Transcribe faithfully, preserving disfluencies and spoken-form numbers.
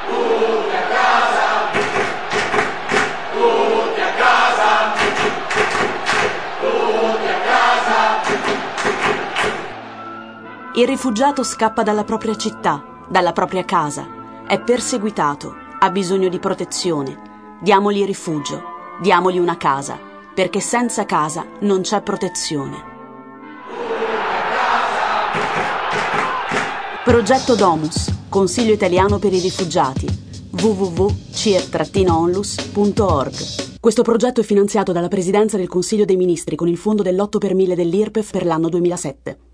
Tutti a casa! Tutti a casa! Tutti a casa! Il rifugiato scappa dalla propria città, dalla propria casa, è perseguitato, ha bisogno di protezione. Diamogli rifugio, diamogli una casa, perché senza casa non c'è protezione. Progetto Domus, Consiglio italiano per i rifugiati, w w w punto c i r onlus punto org. Questo progetto è finanziato dalla Presidenza del Consiglio dei Ministri con il fondo dell'otto per mille dell'I R P E F per l'anno duemilasette.